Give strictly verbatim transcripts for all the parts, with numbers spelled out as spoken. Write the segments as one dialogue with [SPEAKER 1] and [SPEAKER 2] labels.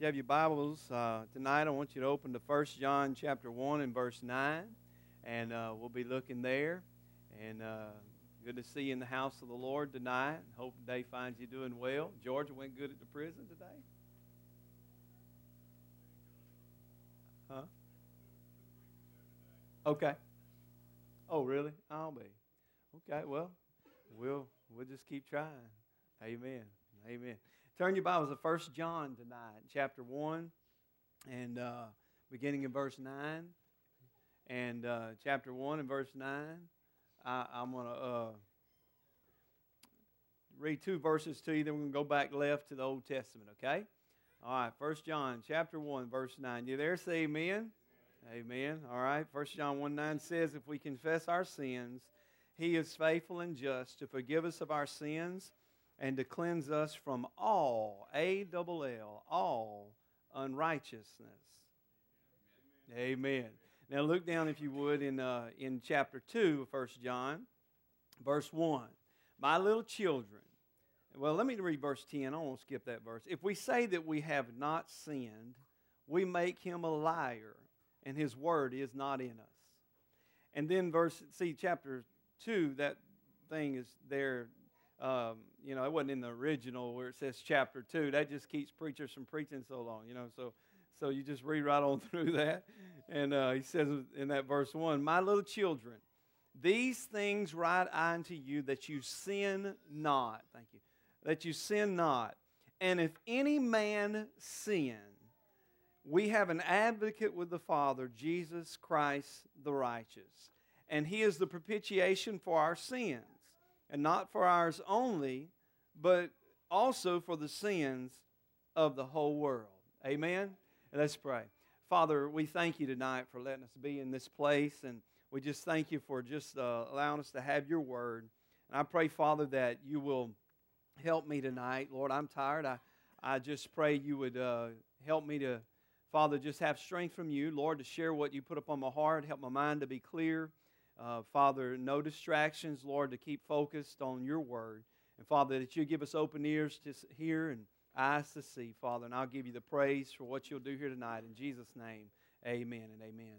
[SPEAKER 1] you have your Bibles uh, tonight, I want you to open to First John chapter one and verse nine, and uh, we'll be looking there. And uh, good to see you in the house of the Lord tonight. Hope the day finds you doing well. Georgia went good at the prison today? Huh? Okay. Oh, really? I'll be. Okay, well, we'll we'll just keep trying. Amen. Amen. Turn your Bibles to First John tonight, chapter one, and uh, beginning in verse nine. And uh, chapter one and verse nine, I, I'm going to uh, read two verses to you, then we're going to go back left to the Old Testament, okay? All right, First John chapter one, verse nine. You there? Say amen. Amen. All right, First John one nine says, if we confess our sins, He is faithful and just to forgive us of our sins and to cleanse us from all, A double L, all unrighteousness. Amen. Now look down, if you would, in uh, in chapter two of First John, verse one. My little children. Well, let me read verse ten. I won't skip that verse. If we say that we have not sinned, we make Him a liar, and His word is not in us. And then verse, see, chapter two, that thing is there. Um, you know, it wasn't in the original where it says chapter two. That just keeps preachers from preaching so long, you know. So so you just read right on through that. And uh, he says in that verse one, my little children, these things write I unto you that you sin not. Thank you. That you sin not. And if any man sin, we have an advocate with the Father, Jesus Christ the righteous. And He is the propitiation for our sins. And not for ours only, but also for the sins of the whole world. Amen? Let's pray. Father, we thank You tonight for letting us be in this place, and we just thank You for just uh, allowing us to have Your word. And I pray, Father, that You will help me tonight. Lord, I'm tired. I, I just pray You would uh, help me to, Father, just have strength from You, Lord, to share what You put upon my heart, help my mind to be clear. Uh, Father, no distractions, Lord, to keep focused on Your word. And Father, that You give us open ears to hear and eyes to see, Father. And I'll give You the praise for what You'll do here tonight. In Jesus' name, amen and amen.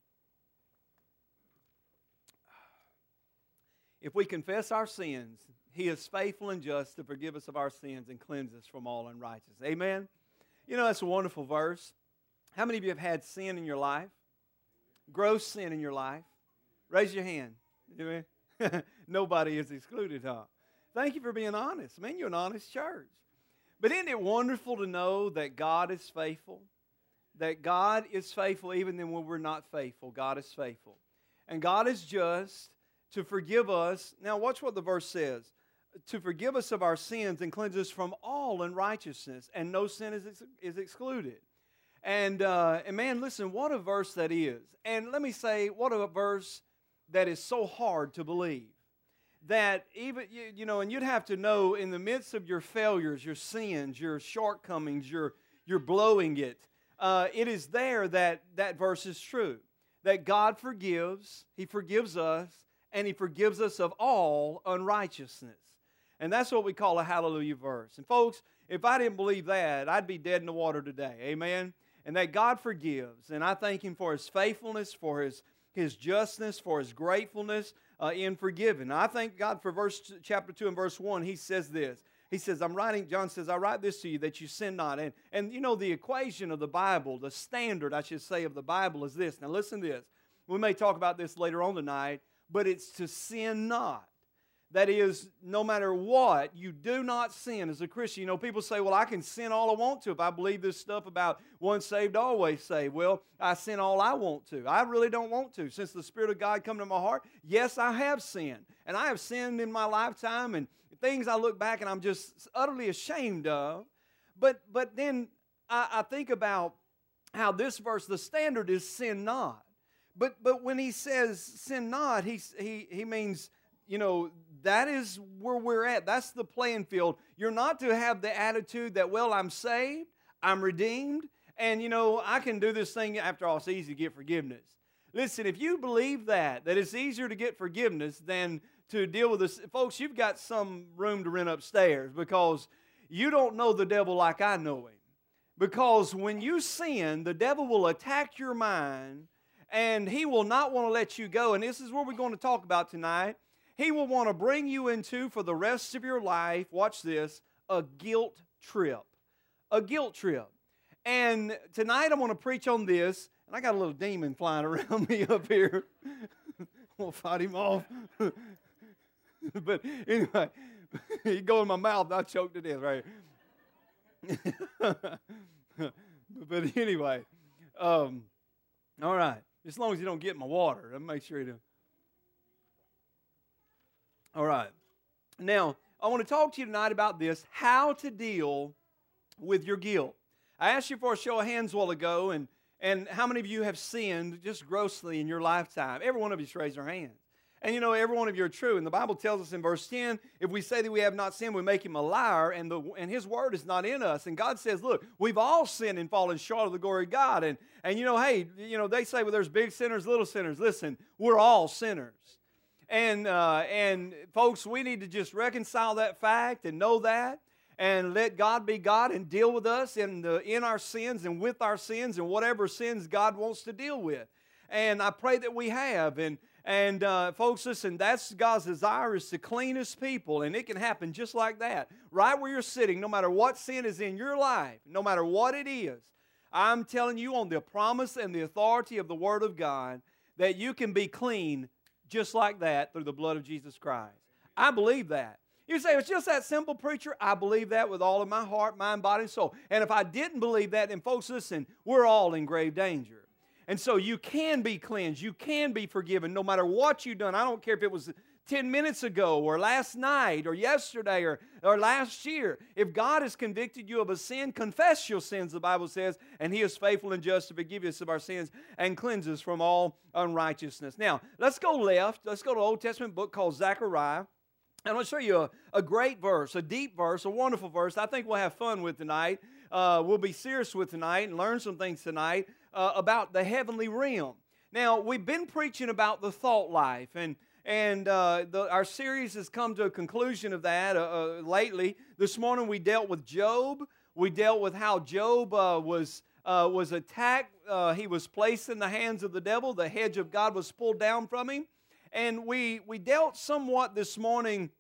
[SPEAKER 1] If we confess our sins, He is faithful and just to forgive us of our sins and cleanse us from all unrighteousness. Amen? You know, that's a wonderful verse. How many of you have had sin in your life? Gross sin in your life? Raise your hand. Amen. Nobody is excluded, huh? Thank you for being honest. Man, you're an honest church. But isn't it wonderful to know that God is faithful? That God is faithful even when we're not faithful. God is faithful. And God is just to forgive us. Now watch what the verse says. To forgive us of our sins and cleanse us from all unrighteousness. And no sin is, ex- is excluded. And, uh, and man, listen, what a verse that is. And let me say, what a verse that is so hard to believe. That even, you, you know, and you'd have to know in the midst of your failures, your sins, your shortcomings, your, your blowing it, uh, it is there that that verse is true. That God forgives, He forgives us, and He forgives us of all unrighteousness. And that's what we call a hallelujah verse. And folks, if I didn't believe that, I'd be dead in the water today. Amen? And that God forgives. And I thank Him for His faithfulness, for His His justness, for His gratefulness uh, in forgiving. I thank God for verse chapter two and verse one. He says this. He says, I'm writing, John says, I write this to you that you sin not. And, and you know, the equation of the Bible, the standard, I should say, of the Bible is this. Now listen to this. We may talk about this later on tonight, but it's to sin not. That is, no matter what, you do not sin as a Christian. You know, people say, well, I can sin all I want to if I believe this stuff about once saved, always saved. Well, I sin all I want to. I really don't want to. Since the Spirit of God come to my heart, yes, I have sinned. And I have sinned in my lifetime and things I look back and I'm just utterly ashamed of. But, but then I, I think about how this verse, the standard is sin not. But, but when he says sin not, he, he, he means, you know, that is where we're at. That's the playing field. You're not to have the attitude that, well, I'm saved, I'm redeemed, and, you know, I can do this thing. After all, it's easy to get forgiveness. Listen, if you believe that, that it's easier to get forgiveness than to deal with this, folks, you've got some room to rent upstairs because you don't know the devil like I know him. Because when you sin, the devil will attack your mind, and he will not want to let you go. And this is what we're going to talk about tonight. He will want to bring you into, for the rest of your life, watch this, a guilt trip. A guilt trip. And tonight I'm going to preach on this, and I got a little demon flying around me up here. We'll fight him off. But anyway, he go in my mouth, and I choked to death right here. But anyway, um, all right. As long as you don't get my water, I'll make sure you do. All right. Now, I want to talk to you tonight about this, how to deal with your guilt. I asked you for a show of hands a while ago, and, and how many of you have sinned just grossly in your lifetime? Every one of you should raise their hands. And you know, every one of you are true. And the Bible tells us in verse ten, if we say that we have not sinned, we make him a liar, and, the, and his word is not in us. And God says, look, we've all sinned and fallen short of the glory of God. And, and you know, hey, you know, they say, well, there's big sinners, little sinners. Listen, we're all sinners. And, uh, and folks, we need to just reconcile that fact and know that, and let God be God and deal with us in, the, in our sins and with our sins and whatever sins God wants to deal with. And I pray that we have. And And uh, folks, listen, that's God's desire, is to clean His people, and it can happen just like that. Right where you're sitting, no matter what sin is in your life, no matter what it is, I'm telling you on the promise and the authority of the Word of God that you can be clean just like that through the blood of Jesus Christ. I believe that. You say, it's just that simple, preacher. I believe that with all of my heart, mind, body, and soul. And if I didn't believe that, then folks, listen, we're all in grave danger. And so you can be cleansed. You can be forgiven no matter what you've done. I don't care if it was ten minutes ago or last night or yesterday or, or last year. If God has convicted you of a sin, confess your sins, the Bible says, and He is faithful and just to forgive us of our sins and cleanse us from all unrighteousness. Now, let's go left. Let's go to an Old Testament book called Zechariah. And I'll show you a, a great verse, a deep verse, a wonderful verse I think we'll have fun with tonight. Uh, we'll be serious with tonight and learn some things tonight uh, about the heavenly realm. Now, we've been preaching about the thought life, and and uh, the, our series has come to a conclusion of that uh, uh, lately. This morning we dealt with Job. We dealt with how Job uh, was uh, was attacked. Uh, he was placed in the hands of the devil. The hedge of God was pulled down from him. And we, we dealt somewhat this morning,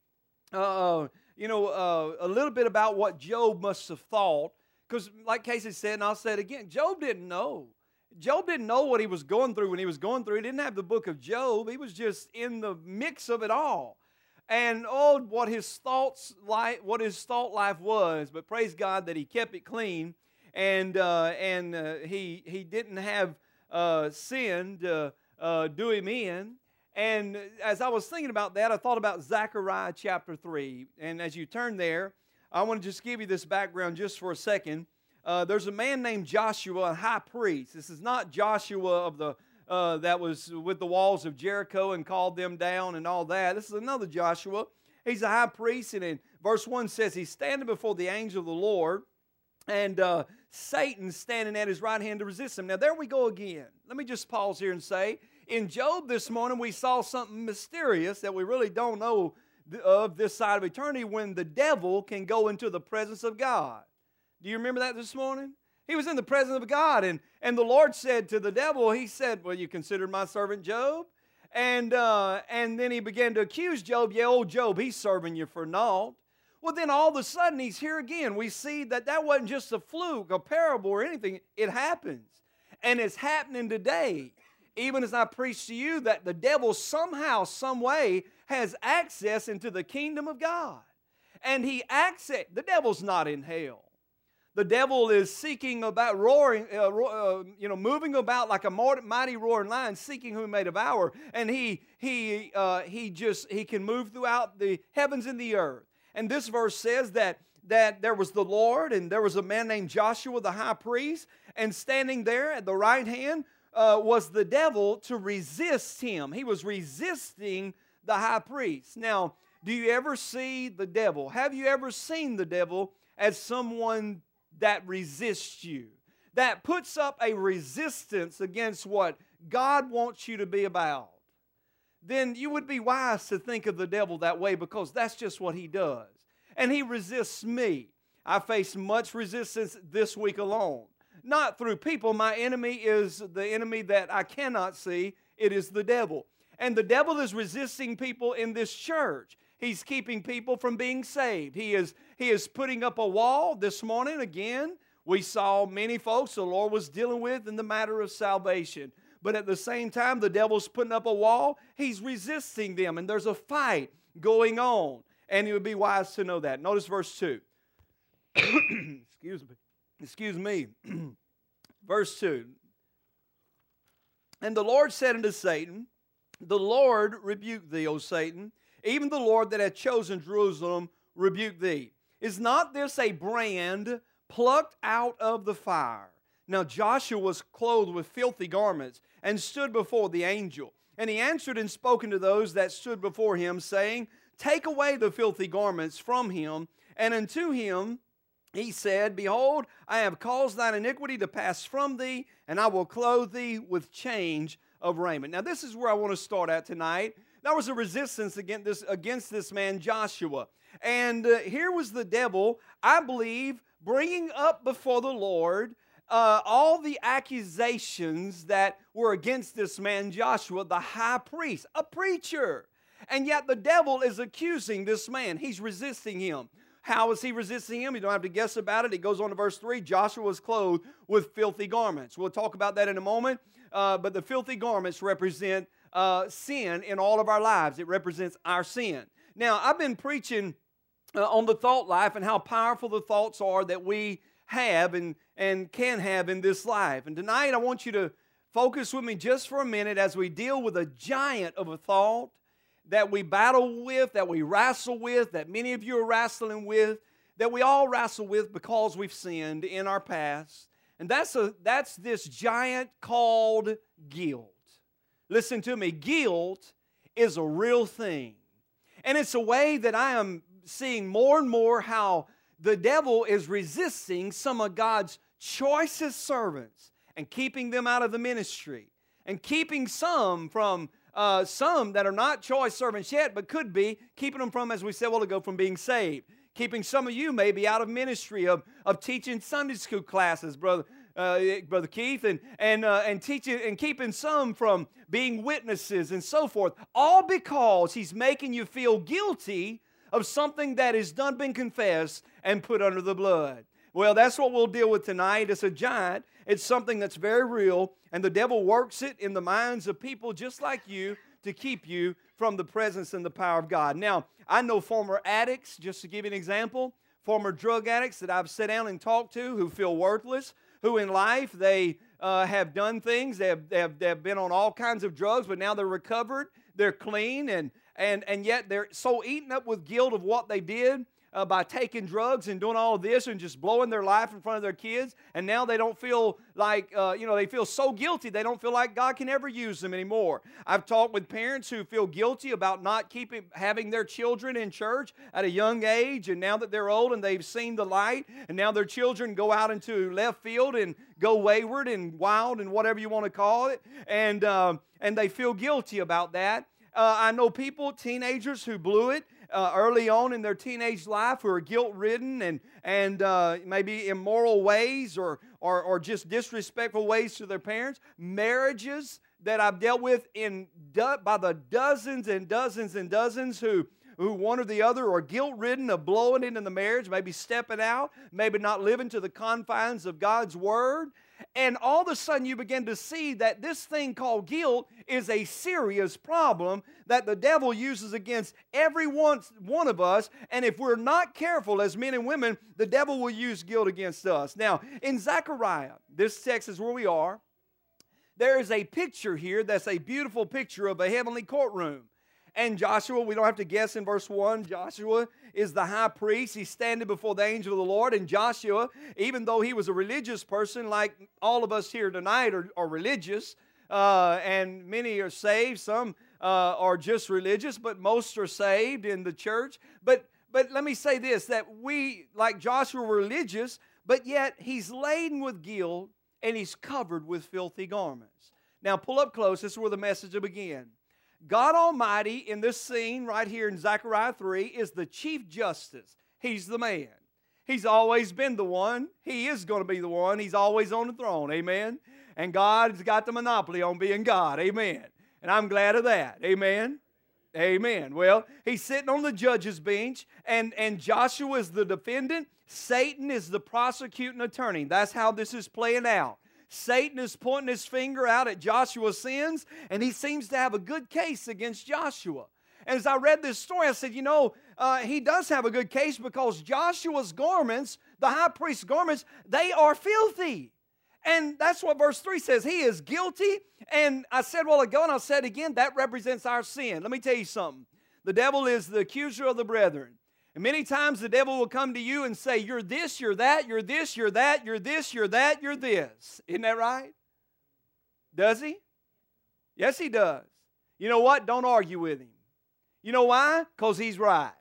[SPEAKER 1] uh, you know, uh, a little bit about what Job must have thought. Because like Casey said, and I'll say it again, Job didn't know. Job didn't know what he was going through when he was going through. He didn't have the book of Job. He was just in the mix of it all. And oh, what his thoughts life, what his thought life was. But praise God that he kept it clean, and uh, and uh, he he didn't have uh, sin to uh, do him in. And as I was thinking about that, I thought about Zechariah chapter three. And as you turn there, I want to just give you this background just for a second. Uh, there's a man named Joshua, a high priest. This is not Joshua of the uh, that was with the walls of Jericho and called them down and all that. This is another Joshua. He's a high priest, and in verse one says he's standing before the angel of the Lord, and uh, Satan's standing at his right hand to resist him. Now there we go again. Let me just pause here and say, in Job this morning, we saw something mysterious that we really don't know of this side of eternity, when the devil can go into the presence of God. Do you remember that this morning? He was in the presence of God, and, and the Lord said to the devil, He said, well, you considered my servant Job? And, uh, and then he began to accuse Job. Yeah, old Job, he's serving you for naught. Well, then all of a sudden, he's here again. We see that that wasn't just a fluke, a parable, or anything. It happens. And it's happening today. Even as I preach to you, that the devil somehow, some way, has access into the kingdom of God. And he access, the devil's not in hell. The devil is seeking about, roaring, uh, uh, you know, moving about like a mighty roaring lion, seeking whom he may devour. And he, he, uh, he just, he can move throughout the heavens and the earth. And this verse says that, that there was the Lord, and there was a man named Joshua, the high priest, and standing there at the right hand uh, was the devil to resist him. He was resisting the high priest. Now, do you ever see the devil? Have you ever seen the devil as someone that resists you, that puts up a resistance against what God wants you to be about? Then you would be wise to think of the devil that way, because that's just what he does. And he resists me. I faced much resistance this week alone. Not through people. My enemy is the enemy that I cannot see. It is the devil. And the devil is resisting people in this church. He's keeping people from being saved. He is, he is putting up a wall. This morning, again, we saw many folks the Lord was dealing with in the matter of salvation. But at the same time, the devil's putting up a wall. He's resisting them, and there's a fight going on. And it would be wise to know that. Notice verse two. Excuse me. Excuse me. Verse two. And the Lord said unto Satan, the Lord rebuke thee, O Satan. Even the Lord that hath chosen Jerusalem rebuke thee. Is not this a brand plucked out of the fire? Now Joshua was clothed with filthy garments, and stood before the angel. And he answered and spoke unto those that stood before him, saying, take away the filthy garments from him. And unto him he said, behold, I have caused thine iniquity to pass from thee, and I will clothe thee with change of raiment. Now this is where I want to start at tonight. There was a resistance against this, against this man Joshua. And uh, here was the devil, I believe, bringing up before the Lord uh, all the accusations that were against this man Joshua, the high priest, a preacher. And yet the devil is accusing this man. He's resisting him. How is he resisting him? You don't have to guess about it. It goes on to verse three. Joshua was clothed with filthy garments. We'll talk about that in a moment. Uh, but the filthy garments represent uh, sin in all of our lives. It represents our sin. Now, I've been preaching uh, on the thought life and how powerful the thoughts are that we have and, and can have in this life. And tonight I want you to focus with me just for a minute as we deal with a giant of a thought that we battle with, that we wrestle with, that many of you are wrestling with, that we all wrestle with because we've sinned in our past. And that's, a, that's this giant called guilt. Listen to me, guilt is a real thing. And it's a way that I am seeing more and more how the devil is resisting some of God's choicest servants and keeping them out of the ministry and keeping some from Uh, some that are not choice servants yet, but could be, keeping them from, as we said a while ago, from being saved. Keeping some of you maybe out of ministry, of, of teaching Sunday school classes, Brother, uh, Brother Keith, and, and, uh, and, teaching, and keeping some from being witnesses and so forth, all because he's making you feel guilty of something that has done been confessed and put under the blood. Well, that's what we'll deal with tonight. It's a giant. It's something that's very real, and the devil works it in the minds of people just like you to keep you from the presence and the power of God. Now, I know former addicts, just to give you an example, former drug addicts that I've sat down and talked to who feel worthless, who in life they uh, have done things, they have, they, have, they have been on all kinds of drugs, but now they're recovered, they're clean, and, and, and yet they're so eaten up with guilt of what they did, Uh, by taking drugs and doing all of this and just blowing their life in front of their kids. And now they don't feel like, uh, you know, they feel so guilty they don't feel like God can ever use them anymore. I've talked with parents who feel guilty about not keeping, having their children in church at a young age. And now that they're old and they've seen the light, and now their children go out into left field and go wayward and wild and whatever you want to call it. And, uh, and they feel guilty about that. Uh, I know people, teenagers who blew it Uh, early on in their teenage life, who are guilt-ridden and, and uh, maybe immoral ways or, or, or just disrespectful ways to their parents. Marriages that I've dealt with in do- by the dozens and dozens and dozens who, who one or the other are guilt-ridden of blowing it in the marriage, maybe stepping out, maybe not living to the confines of God's Word. And all of a sudden you begin to see that this thing called guilt is a serious problem that the devil uses against every one, one of us. And if we're not careful as men and women, the devil will use guilt against us. Now, in Zechariah, this text is where we are. There is a picture here that's a beautiful picture of a heavenly courtroom. And Joshua, we don't have to guess in verse one, Joshua is the high priest. He's standing before the angel of the Lord. And Joshua, even though he was a religious person, like all of us here tonight are, are religious, uh, and many are saved, some uh, are just religious, but most are saved in the church. But, but let me say this, that we, like Joshua, were religious, but yet he's laden with guilt and he's covered with filthy garments. Now pull up close. This is where the message will begin. God Almighty in this scene right here in Zechariah three is the chief justice. He's the man. He's always been the one. He is going to be the one. He's always on the throne. Amen. And God's got the monopoly on being God. Amen. And I'm glad of that. Amen. Amen. Well, he's sitting on the judge's bench, and, and Joshua is the defendant. Satan is the prosecuting attorney. That's how this is playing out. Satan is pointing his finger out at Joshua's sins, and he seems to have a good case against Joshua. And as I read this story, I said, you know, uh, he does have a good case because Joshua's garments, the high priest's garments, they are filthy. And that's what verse three says. He is guilty. And I said a while ago, and I'll say it again, that represents our sin. Let me tell you something. The devil is the accuser of the brethren. And many times the devil will come to you and say, you're this, you're that, you're this, you're that, you're this, you're that, you're this. Isn't that right? Does he? Yes, he does. You know what? Don't argue with him. You know why? Because he's right.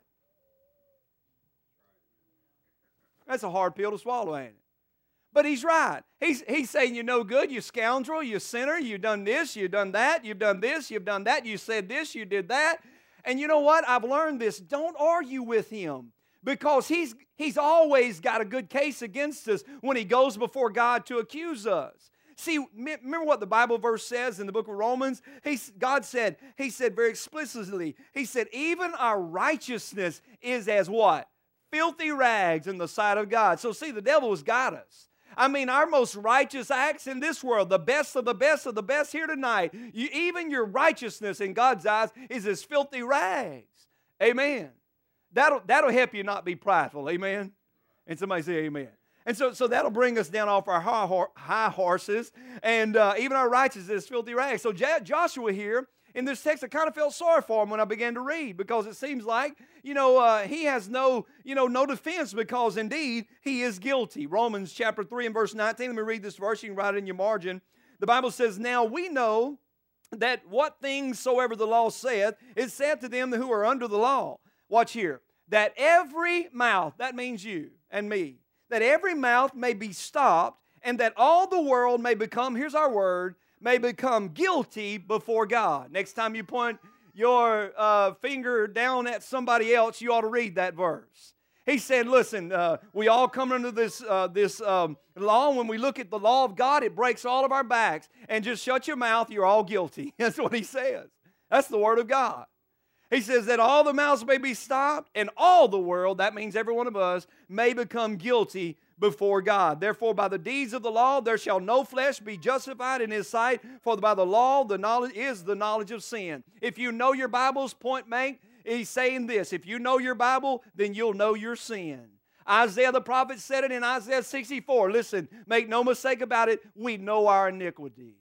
[SPEAKER 1] That's a hard pill to swallow, ain't it? But he's right. He's, he's saying you're no good, you scoundrel, you sinner, you've done this, you've done that, you've done this, you've done that, you said this, you did that. And you know what? I've learned this. Don't argue with him because he's, he's always got a good case against us when he goes before God to accuse us. See, remember what the Bible verse says in the book of Romans? He, God said, he said very explicitly, he said, even our righteousness is as what? Filthy rags in the sight of God. So see, the devil has got us. I mean, our most righteous acts in this world, the best of the best of the best here tonight, you, even your righteousness in God's eyes is as filthy rags. Amen. That'll, that'll help you not be prideful. Amen. And somebody say amen. And so, so that'll bring us down off our high, high horses, and uh, even our righteousness is filthy rags. So Joshua here, in this text, I kind of felt sorry for him when I began to read because it seems like, you know, uh, he has no, you know, no defense because indeed he is guilty. Romans chapter three and verse nineteen, let me read this verse, you can write it in your margin. The Bible says, now we know that what things soever the law saith, is said to them who are under the law. Watch here. That every mouth, that means you and me, that every mouth may be stopped and that all the world may become, here's our word, may become guilty before God. Next time you point your uh, finger down at somebody else, you ought to read that verse. He said, listen, uh, we all come under this, uh, this um, law. When we look at the law of God, it breaks all of our backs. And just shut your mouth, you're all guilty. That's what he says. That's the word of God. He says that all the mouths may be stopped and all the world, that means every one of us, may become guilty before God. Therefore, by the deeds of the law, there shall no flesh be justified in his sight, for by the law the knowledge is the knowledge of sin. If you know your Bible's point blank, he's saying this. If you know your Bible, then you'll know your sin. Isaiah the prophet said it in Isaiah sixty-four. Listen, make no mistake about it, we know our iniquities.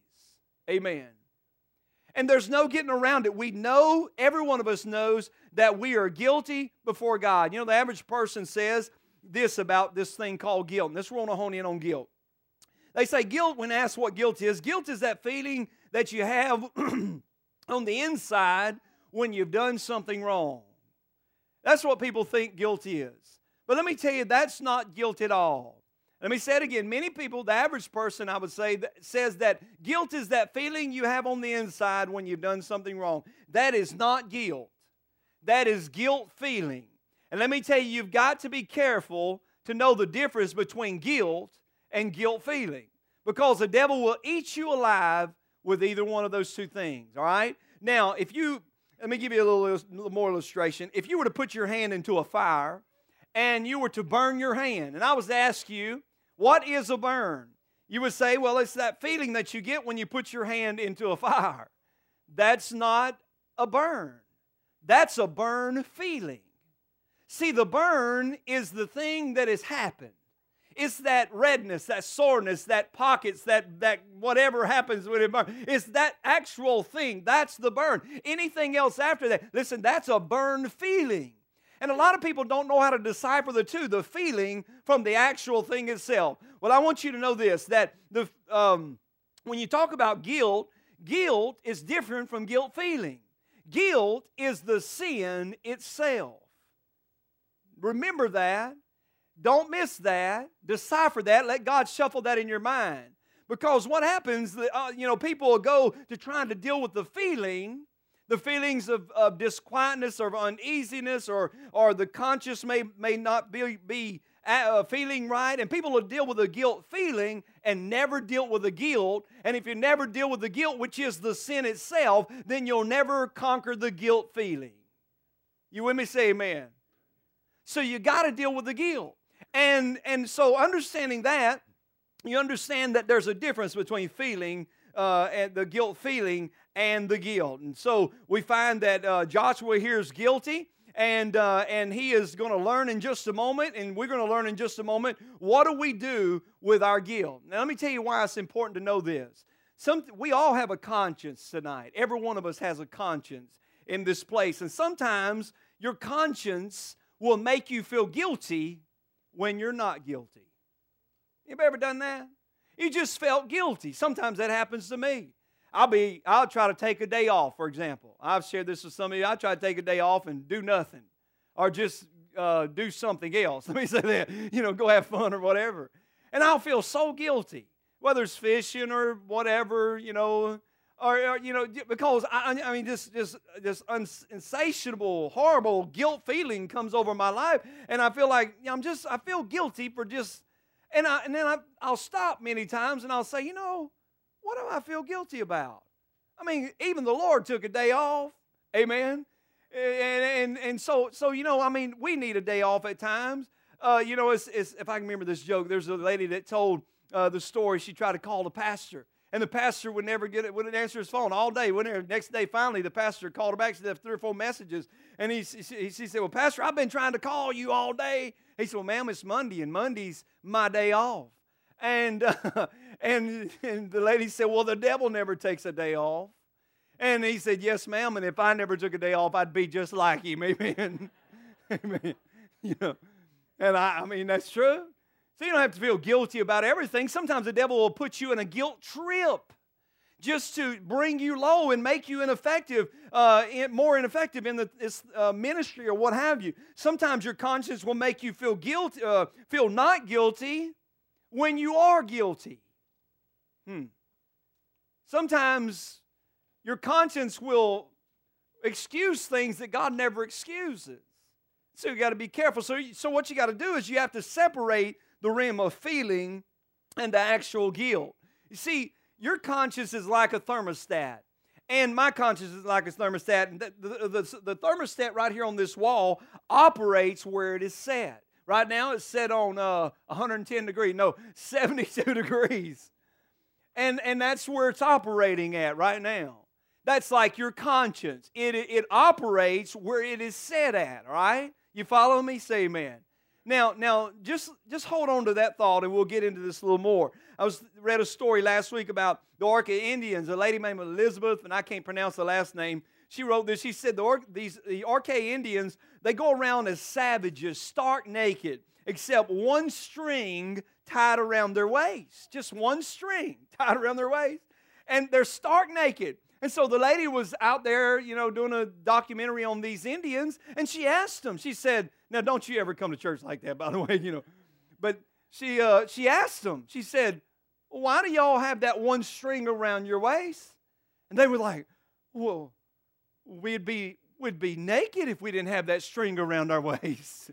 [SPEAKER 1] Amen. And there's no getting around it. We know, every one of us knows that we are guilty before God. You know, the average person says this about this thing called guilt. And this we're going to hone in on guilt. They say guilt, when asked what guilt is, guilt is that feeling that you have on the inside when you've done something wrong. That's what people think guilt is. But let me tell you, that's not guilt at all. Let me say it again. Many people, the average person, I would say, that says that guilt is that feeling you have on the inside when you've done something wrong. That is not guilt. That is guilt feeling. And let me tell you, you've got to be careful to know the difference between guilt and guilt feeling. Because the devil will eat you alive with either one of those two things, all right? Now, if you, let me give you a little, little more illustration. If you were to put your hand into a fire and you were to burn your hand, and I was to ask you, what is a burn? You would say, well, it's that feeling that you get when you put your hand into a fire. That's not a burn. That's a burn feeling. See, the burn is the thing that has happened. It's that redness, that soreness, that pockets, that, that whatever happens when it burns. It's that actual thing. That's the burn. Anything else after that, listen, that's a burn feeling. And a lot of people don't know how to decipher the two, the feeling from the actual thing itself. Well, I want you to know this, that the, um, when you talk about guilt, guilt is different from guilt feeling. Guilt is the sin itself. Remember that. Don't miss that. Decipher that. Let God shuffle that in your mind. Because what happens, uh, you know, people will go to trying to deal with the feeling, the feelings of, of disquietness or uneasiness, or, or the conscience may, may not be, be uh, feeling right, and people will deal with the guilt feeling and never deal with the guilt. And if you never deal with the guilt, which is the sin itself, then you'll never conquer the guilt feeling. You with me? Say amen. So you got to deal with the guilt. And, and so understanding that, you understand that there's a difference between feeling, uh, and the guilt feeling and the guilt. And so we find that uh, Joshua here is guilty, and, uh, and he is going to learn in just a moment, and we're going to learn in just a moment, what do we do with our guilt? Now, let me tell you why it's important to know this. Some, we all have a conscience tonight. Every one of us has a conscience in this place. And sometimes your conscience will make you feel guilty when you're not guilty. Anybody ever done that? You just felt guilty. Sometimes that happens to me. I'll be, I'll try to take a day off, for example. I've shared this with some of you. I try to take a day off and do nothing, or just uh, do something else. Let me say that. You know, go have fun or whatever. And I'll feel so guilty, whether it's fishing or whatever, you know, or, or you know, because I, I mean, this this this insatiable, horrible guilt feeling comes over my life, and I feel like, you know, I'm just, I feel guilty for just. And, I, and then I, I'll stop many times and I'll say, you know, what do I feel guilty about? I mean, even the Lord took a day off. Amen. And, and, and so, so, you know, I mean, we need a day off at times. Uh, you know, it's, it's, if I can remember this joke, there's a lady that told uh, the story. She tried to call the pastor, and the pastor would never get it, wouldn't answer his phone all day. Wouldn't, next day, finally, the pastor called her back. She left three or four messages. And he, he, he said, well, Pastor, I've been trying to call you all day. He said, well, ma'am, it's Monday, and Monday's my day off. And, uh, and, and the lady said, well, the devil never takes a day off. And he said, yes, ma'am, and if I never took a day off, I'd be just like him. Amen. Amen. You know, and I, I mean, that's true. So you don't have to feel guilty about everything. Sometimes the devil will put you in a guilt trip just to bring you low and make you ineffective, uh, in, more ineffective in the, this uh, ministry or what have you. Sometimes your conscience will make you feel guilty, uh, feel not guilty when you are guilty. Hmm. Sometimes your conscience will excuse things that God never excuses. So you got to be careful. So, so what you got to do is you have to separate the realm of feeling and the actual guilt. You see, your conscience is like a thermostat, and my conscience is like a thermostat. And the, the, the, the thermostat right here on this wall operates where it is set. Right now it's set on uh, one hundred ten degrees, no, seventy-two degrees. And, and that's where it's operating at right now. That's like your conscience. It, it operates where it is set at, all right? You follow me? Say amen. Now, now just, just hold on to that thought, and we'll get into this a little more. I was read a story last week about the Orca Indians. A lady named Elizabeth, and I can't pronounce the last name. She wrote this. She said the, Or, these, the Orca Indians, they go around as savages, stark naked, except one string tied around their waist. Just one string tied around their waist. And they're stark naked. And so the lady was out there, you know, doing a documentary on these Indians, and she asked them, she said, now don't you ever come to church like that, by the way, you know. But she, uh, she asked them, she said, why do y'all have that one string around your waist? And they were like, well, we'd be, we'd be naked if we didn't have that string around our waist.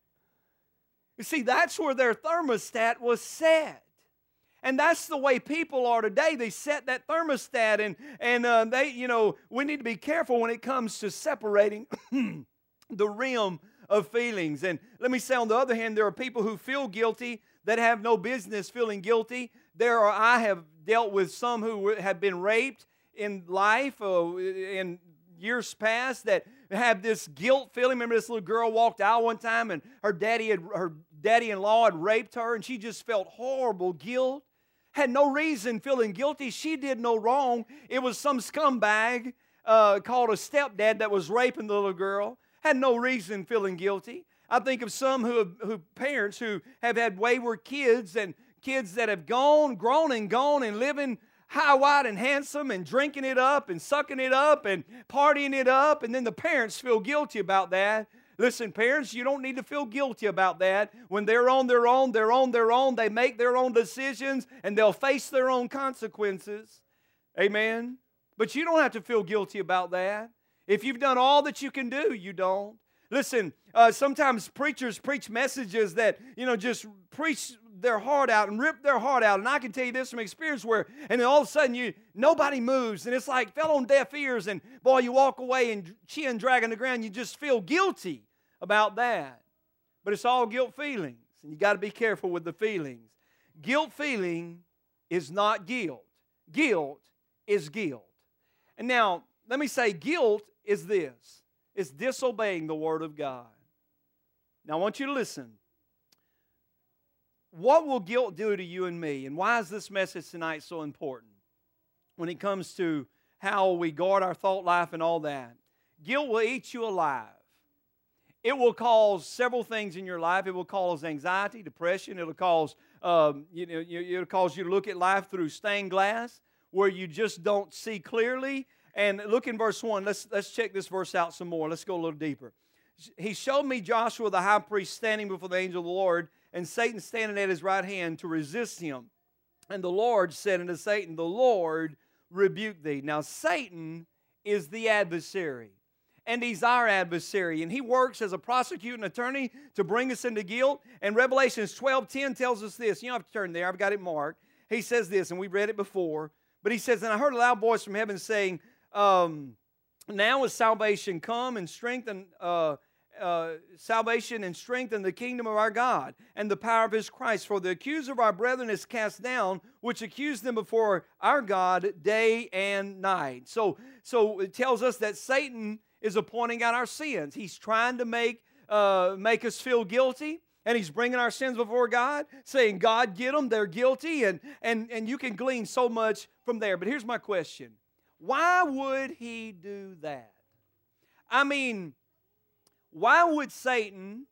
[SPEAKER 1] You see, that's where their thermostat was set. And that's the way people are today. They set that thermostat, and, and uh, they, you know, we need to be careful when it comes to separating the realm of feelings. And let me say, on the other hand, there are people who feel guilty that have no business feeling guilty. There are, I have dealt with some who have been raped in life, uh, in years past, that have this guilt feeling. Remember, this little girl walked out one time, and her daddy had, her daddy-in-law had raped her, and she just felt horrible guilt. Had no reason feeling guilty. She did no wrong. It was some scumbag uh, called a stepdad that was raping the little girl. Had no reason feeling guilty. I think of some who, have, who parents who have had wayward kids, and kids that have gone, grown and gone and living high, wide, and handsome, and drinking it up and sucking it up and partying it up, and then the parents feel guilty about that. Listen, parents, you don't need to feel guilty about that. When they're on their own, they're on their own. They make their own decisions, and they'll face their own consequences. Amen? But you don't have to feel guilty about that. If you've done all that you can do, you don't. Listen, uh, sometimes preachers preach messages that, you know, just preach their heart out and rip their heart out. And I can tell you this from experience where, and then all of a sudden you nobody moves, and it's like fell on deaf ears, and boy, you walk away and chin dragging the ground. You just feel guilty about that. But it's all guilt feelings, and you got to be careful with the feelings. Guilt feeling is not guilt. Guilt is guilt. And now, let me say, guilt is this. It's disobeying the Word of God. Now, I want you to listen. What will guilt do to you and me? And why is this message tonight so important when it comes to how we guard our thought life and all that? Guilt will eat you alive. It will cause several things in your life. It will cause anxiety, depression. It'll cause, um, you know, it'll cause you to look at life through stained glass, where you just don't see clearly. And look in verse one. Let's, let's check this verse out some more. Let's go a little deeper. He showed me Joshua the high priest standing before the angel of the Lord, and Satan standing at his right hand to resist him. And the Lord said unto Satan, the Lord rebuke thee. Now Satan is the adversary, and he's our adversary, and he works as a prosecuting attorney to bring us into guilt. And Revelation twelve ten tells us this. You don't have to turn there. I've got it marked. He says this, and we read it before. But he says, and I heard a loud voice from heaven saying, um, now is salvation come and strengthen, uh, uh, salvation and strengthen the kingdom of our God and the power of His Christ. For the accuser of our brethren is cast down, which accused them before our God day and night. So, so it tells us that Satan is pointing out our sins. He's trying to make, uh, make us feel guilty. And he's bringing our sins before God, saying, God, get them, they're guilty, and, and, and you can glean so much from there. But here's my question. Why would he do that? I mean, why would Satan,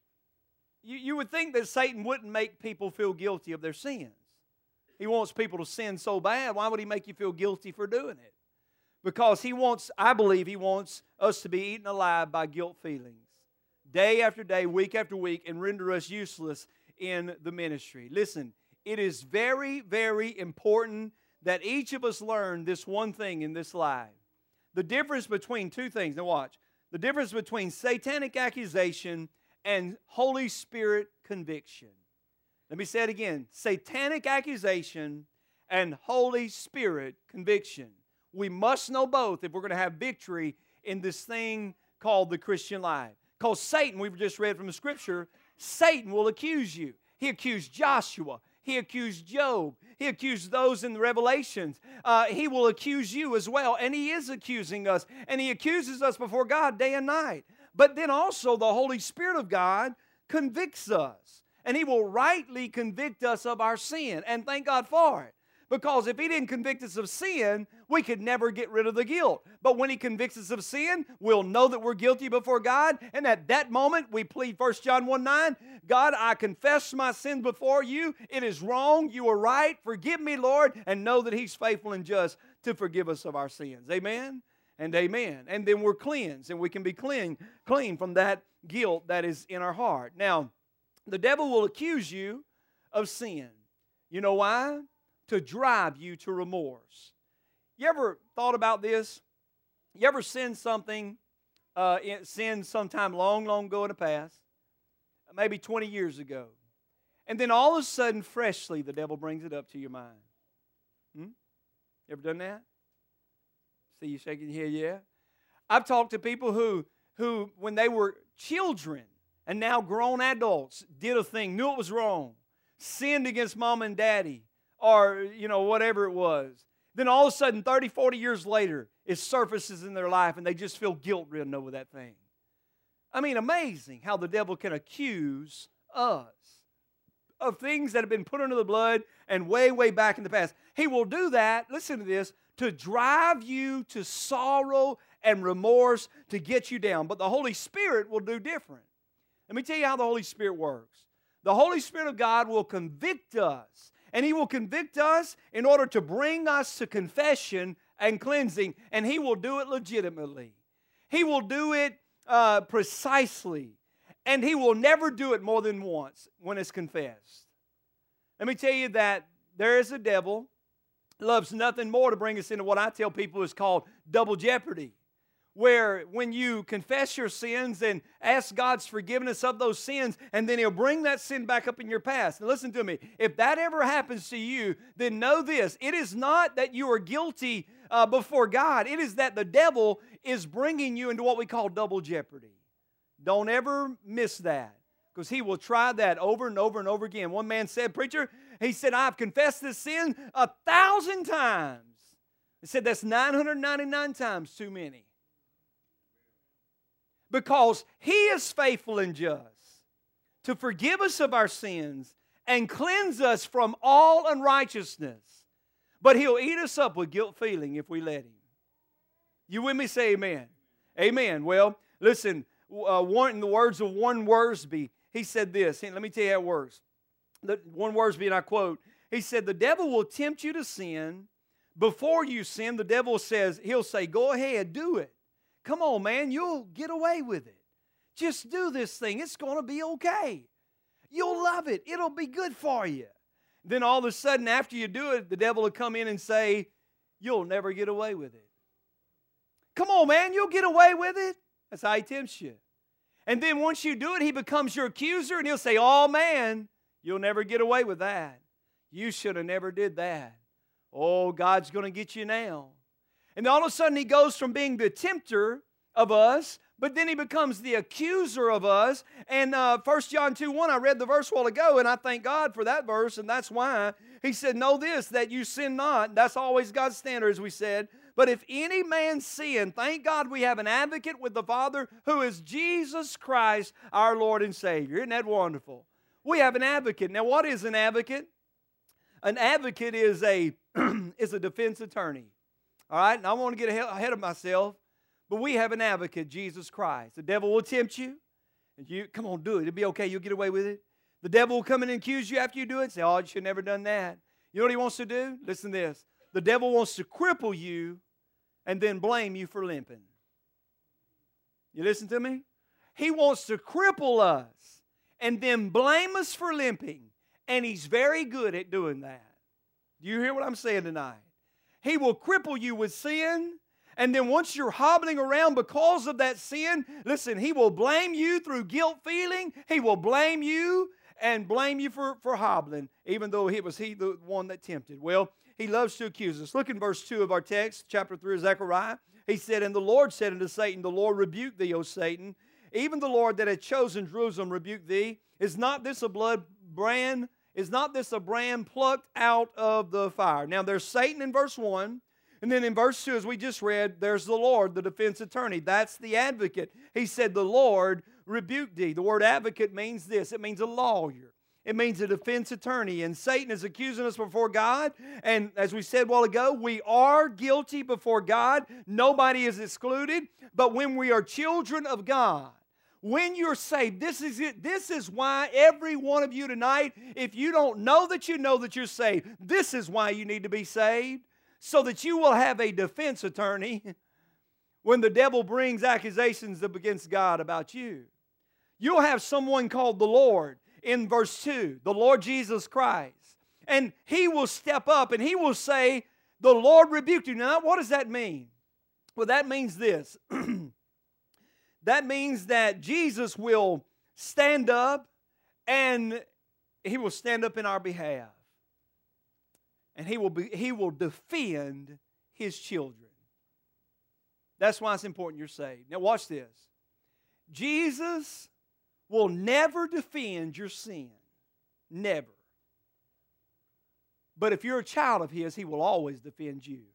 [SPEAKER 1] you, you would think that Satan wouldn't make people feel guilty of their sins. He wants people to sin so bad. Why would he make you feel guilty for doing it? Because he wants, I believe he wants us to be eaten alive by guilt feelings, day after day, week after week, and render us useless in the ministry. Listen, it is very, very important that each of us learn this one thing in this life. The difference between two things. Now watch. The difference between satanic accusation and Holy Spirit conviction. Let me say it again. Satanic accusation and Holy Spirit conviction. We must know both if we're going to have victory in this thing called the Christian life. Because Satan, we've just read from the Scripture, Satan will accuse you. He accused Joshua. He accused Job. He accused those in the Revelations. Uh, he will accuse you as well. And he is accusing us. And he accuses us before God day and night. But then also the Holy Spirit of God convicts us. And He will rightly convict us of our sin. And thank God for it. Because if He didn't convict us of sin, we could never get rid of the guilt. But when He convicts us of sin, we'll know that we're guilty before God. And at that moment, we plead First John one nine, God, I confess my sins before you. It is wrong. You are right. Forgive me, Lord. And know that He's faithful and just to forgive us of our sins. Amen and amen. And then we're cleansed, and we can be clean, clean from that guilt that is in our heart. Now, the devil will accuse you of sin. You know why? To drive you to remorse. You ever thought about this? You ever sinned something, uh, sinned sometime long, long ago in the past, maybe twenty years ago, and then all of a sudden, freshly, the devil brings it up to your mind? Hmm? You ever done that? See you shaking your head, yeah? I've talked to people who, who, when they were children and now grown adults, did a thing, knew it was wrong, sinned against mom and daddy, or, you know, whatever it was. Then all of a sudden, thirty, forty years later, it surfaces in their life and they just feel guilt-ridden over that thing. I mean, amazing how the devil can accuse us of things that have been put under the blood and way, way back in the past. He will do that, listen to this, to drive you to sorrow and remorse to get you down. But the Holy Spirit will do different. Let me tell you how the Holy Spirit works. The Holy Spirit of God will convict us. And He will convict us in order to bring us to confession and cleansing. And He will do it legitimately. He will do it uh, precisely. And He will never do it more than once when it's confessed. Let me tell you that there is a devil who loves nothing more to bring us into what I tell people is called double jeopardy, where when you confess your sins and ask God's forgiveness of those sins, and then He'll bring that sin back up in your past. Now listen to me. If that ever happens to you, then know this. It is not that you are guilty uh, before God. It is that the devil is bringing you into what we call double jeopardy. Don't ever miss that, because he will try that over and over and over again. One man said, preacher, he said, I've confessed this sin a thousand times. He said, that's nine hundred ninety-nine times too many. Because He is faithful and just to forgive us of our sins and cleanse us from all unrighteousness. But He'll eat us up with guilt feeling if we let Him. You with me? Say amen. Amen. Well, listen, uh, one, in the words of Warren Wiersbe, he said this. Let me tell you how it works. Warren Wiersbe, and I quote, he said, the devil will tempt you to sin. Before you sin, the devil says, he'll say, go ahead, do it. Come on, man, you'll get away with it. Just do this thing. It's going to be okay. You'll love it. It'll be good for you. Then all of a sudden, after you do it, the devil will come in and say, you'll never get away with it. Come on, man, you'll get away with it. That's how he tempts you. And then once you do it, he becomes your accuser, and he'll say, oh, man, you'll never get away with that. You should have never did that. Oh, God's going to get you now. And all of a sudden, he goes from being the tempter of us, but then he becomes the accuser of us. And uh, First John two one, I read the verse a while ago, and I thank God for that verse, and that's why. He said, know this, that you sin not. That's always God's standard, as we said. But if any man sin, thank God we have an advocate with the Father, who is Jesus Christ, our Lord and Savior. Isn't that wonderful? We have an advocate. Now, what is an advocate? An advocate is a, is a defense attorney. All right, and I want to get ahead of myself, but we have an advocate, Jesus Christ. The devil will tempt you, and you, come on, do it. It'll be okay. You'll get away with it. The devil will come in and accuse you after you do it and say, oh, you should have never done that. You know what he wants to do? Listen to this. The devil wants to cripple you and then blame you for limping. You listen to me? He wants to cripple us and then blame us for limping, and he's very good at doing that. Do you hear what I'm saying tonight? He will cripple you with sin, and then once you're hobbling around because of that sin, listen, he will blame you through guilt feeling. He will blame you and blame you for, for hobbling, even though it was he the one that tempted. Well, he loves to accuse us. Look in verse two of our text, chapter three of Zechariah. He said, and the Lord said unto Satan, the Lord rebuke thee, O Satan. Even the Lord that had chosen Jerusalem rebuke thee. Is not this a blood brand? Is not this a brand plucked out of the fire? Now, there's Satan in verse one. And then in verse two, as we just read, there's the Lord, the defense attorney. That's the advocate. He said, the Lord rebuked thee. The word advocate means this. It means a lawyer. It means a defense attorney. And Satan is accusing us before God. And as we said a while ago, we are guilty before God. Nobody is excluded. But when we are children of God, when you're saved, this is it. This is why every one of you tonight, if you don't know that you know that you're saved, this is why you need to be saved, so that you will have a defense attorney when the devil brings accusations up against God about you. You'll have someone called the Lord in verse two, the Lord Jesus Christ. And He will step up and He will say, the Lord rebuked you. Now, what does that mean? Well, that means this. That means that Jesus will stand up, and He will stand up in our behalf. And He will, be, he will defend His children. That's why it's important you're saved. Now watch this. Jesus will never defend your sin. Never. But if you're a child of His, He will always defend you.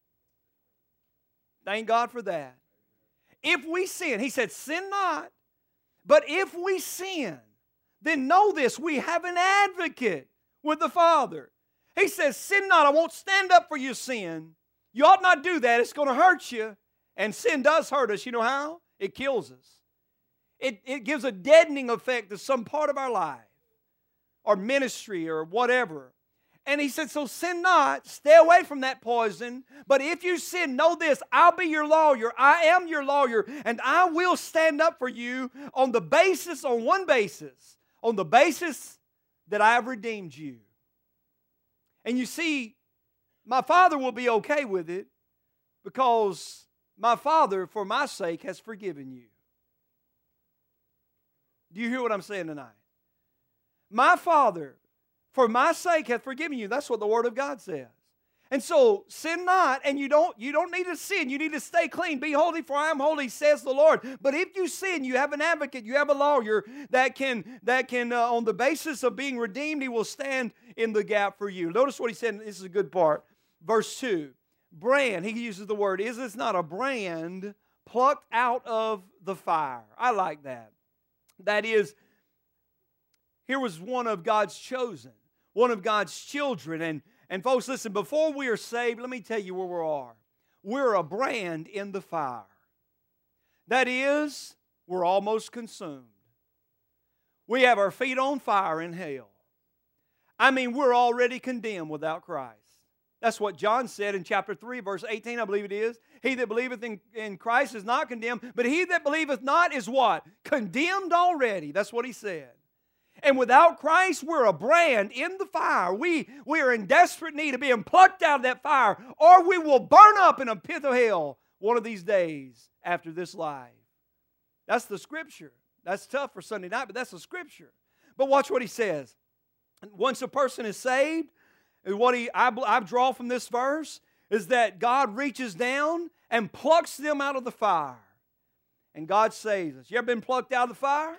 [SPEAKER 1] Thank God for that. If we sin, He said, sin not. But if we sin, then know this, we have an advocate with the Father. He says, sin not. I won't stand up for your sin. You ought not do that. It's going to hurt you. And sin does hurt us. You know how? It kills us. It, it gives a deadening effect to some part of our life or ministry or whatever. And He said, so sin not, stay away from that poison. But if you sin, know this, I'll be your lawyer. I am your lawyer. And I will stand up for you on the basis, on one basis, on the basis that I have redeemed you. And you see, my Father will be okay with it because My Father, for my sake, has forgiven you. Do you hear what I'm saying tonight? My Father, for my sake, hath forgiven you. That's what the Word of God says. And so, sin not, and you don't, you don't need to sin. You need to stay clean. Be holy, for I am holy, says the Lord. But if you sin, you have an advocate, you have a lawyer that can, that can uh, on the basis of being redeemed, he will stand in the gap for you. Notice what he said, this is a good part. Verse two, brand, he uses the word, is this not a brand plucked out of the fire? I like that. That is, here was one of God's chosen, one of God's children, and And folks, listen, before we are saved, let me tell you where we are. We're a brand in the fire. That is, we're almost consumed. We have our feet on fire in hell. I mean, we're already condemned without Christ. That's what John said in chapter three, verse eighteen, I believe it is. He that believeth in, in Christ is not condemned, but he that believeth not is what? Condemned already. That's what he said. And without Christ, we're a brand in the fire. We, we are in desperate need of being plucked out of that fire, or we will burn up in a pit of hell one of these days after this life. That's the Scripture. That's tough for Sunday night, but that's the Scripture. But watch what he says. Once a person is saved, what he, I, I draw from this verse is that God reaches down and plucks them out of the fire. And God saves us. You ever been plucked out of the fire?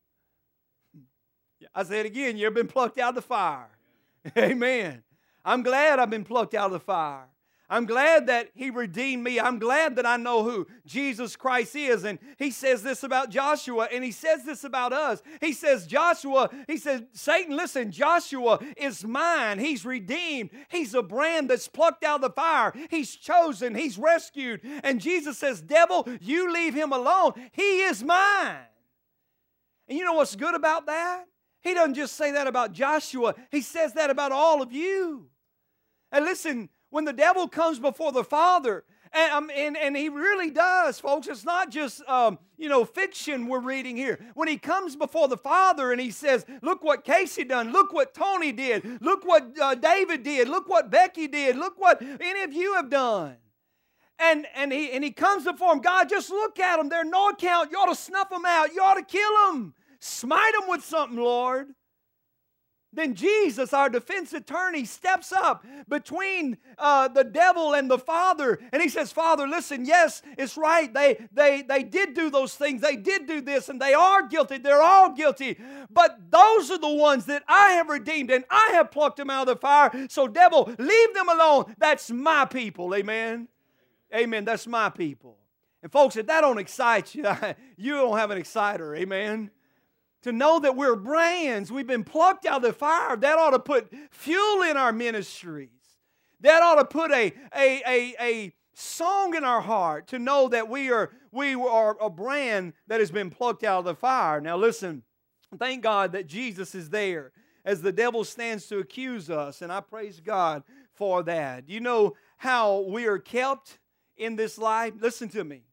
[SPEAKER 1] I say it again, you ever been plucked out of the fire? Amen. I'm glad I've been plucked out of the fire. I'm glad that He redeemed me. I'm glad that I know who Jesus Christ is. And He says this about Joshua, and He says this about us. He says, Joshua, He says, Satan, listen, Joshua is mine. He's redeemed. He's a brand that's plucked out of the fire. He's chosen. He's rescued. And Jesus says, devil, you leave him alone. He is mine. And you know what's good about that? He doesn't just say that about Joshua. He says that about all of you. And listen, when the devil comes before the Father, and, um, and, and he really does, folks, it's not just, um, you know, fiction we're reading here. When he comes before the Father and he says, look what Casey done, look what Tony did, look what uh, David did, look what Becky did, look what any of you have done. And, and, he, and he comes before him, God, just look at them. They're no account. You ought to snuff them out. You ought to kill them. Smite them with something, Lord. Then Jesus, our defense attorney, steps up between uh, the devil and the Father. And he says, Father, listen, yes, it's right. They, they, they did do those things. They did do this, and they are guilty. They're all guilty. But those are the ones that I have redeemed, and I have plucked them out of the fire. So, devil, leave them alone. That's my people. Amen? Amen. That's my people. And, folks, if that don't excite you, you don't have an exciter. Amen? To know that we're brands, we've been plucked out of the fire, that ought to put fuel in our ministries. That ought to put a, a, a, a song in our heart to know that we are, we are a brand that has been plucked out of the fire. Now listen, thank God that Jesus is there as the devil stands to accuse us, and I praise God for that. You know how we are kept in this life? Listen to me.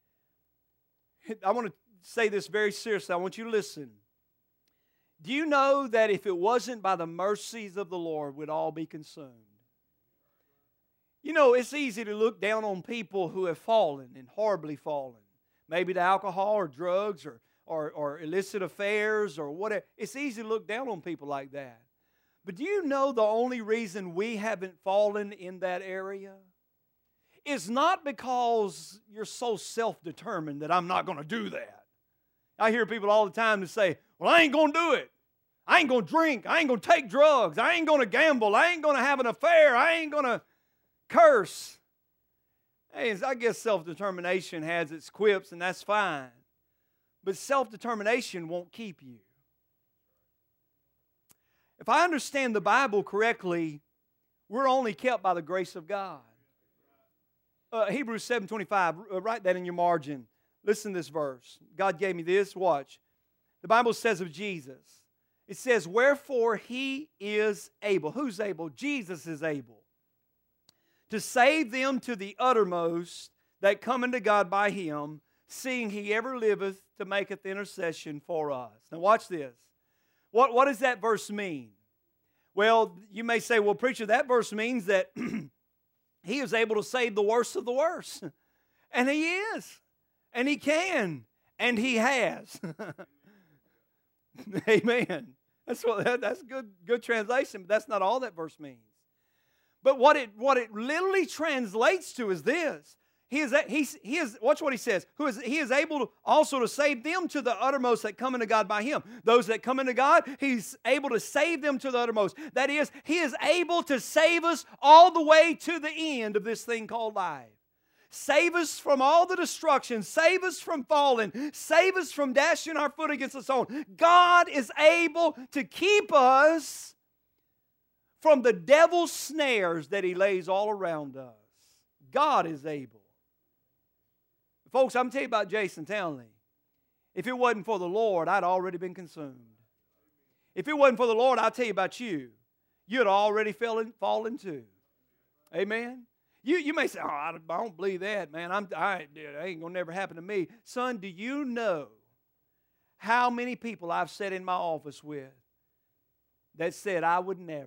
[SPEAKER 1] I want to say this very seriously. I want you to listen. Do you know that if it wasn't by the mercies of the Lord, we'd all be consumed? You know, it's easy to look down on people who have fallen and horribly fallen. Maybe to alcohol or drugs or, or, or illicit affairs or whatever. It's easy to look down on people like that. But do you know the only reason we haven't fallen in that area is not because you're so self-determined that I'm not going to do that. I hear people all the time that say, well, I ain't going to do it. I ain't going to drink. I ain't going to take drugs. I ain't going to gamble. I ain't going to have an affair. I ain't going to curse. Hey, I guess self-determination has its quips, and that's fine. But self-determination won't keep you. If I understand the Bible correctly, we're only kept by the grace of God. Uh, Hebrews seven twenty-five, uh, write that in your margin. Listen to this verse. God gave me this. Watch. The Bible says of Jesus, it says, wherefore He is able. Who's able? Jesus is able to save them to the uttermost that come unto God by Him, seeing He ever liveth to maketh intercession for us. Now watch this. What, what does that verse mean? Well, you may say, well, preacher, that verse means that He is able to save the worst of the worst. And He is. And He can. And He has. Amen. That's what that, that's good good translation, but that's not all that verse means. But what it what it literally translates to is this. He is, he, he is, watch what he says. Who is, he is able to also to save them to the uttermost that come into God by Him. Those that come into God, He's able to save them to the uttermost. That is, He is able to save us all the way to the end of this thing called life. Save us from all the destruction. Save us from falling. Save us from dashing our foot against the stone. God is able to keep us from the devil's snares that he lays all around us. God is able. Folks, I'm telling you about Jason Townley. If it wasn't for the Lord, I'd already been consumed. If it wasn't for the Lord, I'll tell you about you. You'd already fallen, fallen too. Amen? You, you may say, oh, I don't believe that, man. I'm, I, that ain't going to never happen to me. Son, do you know how many people I've sat in my office with that said I would never?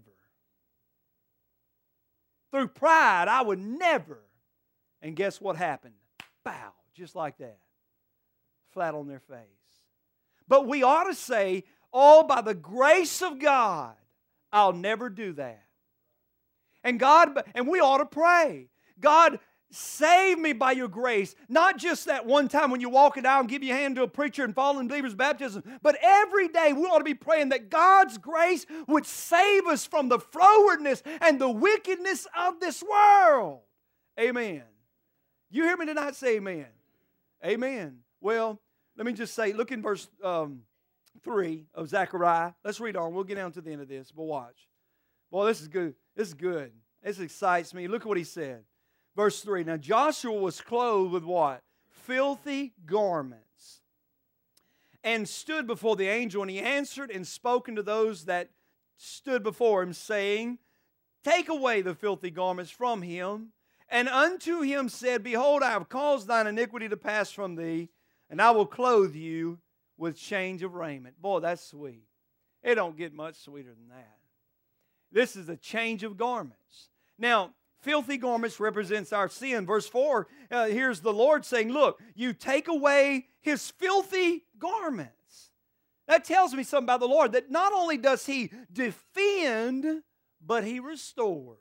[SPEAKER 1] Through pride, I would never. And guess what happened? Bow, just like that. Flat on their face. But we ought to say, oh, by the grace of God, I'll never do that. And God, and we ought to pray, God, save me by your grace. Not just that one time when you walk it out and give your hand to a preacher and fall in believer's baptism, but every day we ought to be praying that God's grace would save us from the frowardness and the wickedness of this world. Amen. You hear me tonight? Say amen. Amen. Well, let me just say, look in verse um, three of Zechariah. Let's read on. We'll get down to the end of this, but watch. Boy, this is good. This is good. This excites me. Look at what he said. Verse three. Now Joshua was clothed with what? Filthy garments. And stood before the angel, and he answered and spoke unto those that stood before him, saying, Take away the filthy garments from him. And unto him said, Behold, I have caused thine iniquity to pass from thee, and I will clothe you with change of raiment. Boy, that's sweet. It don't get much sweeter than that. This is a change of garments. Now, filthy garments represents our sin. Verse four, uh, here's the Lord saying, look, you take away his filthy garments. That tells me something about the Lord, that not only does he defend, but he restores.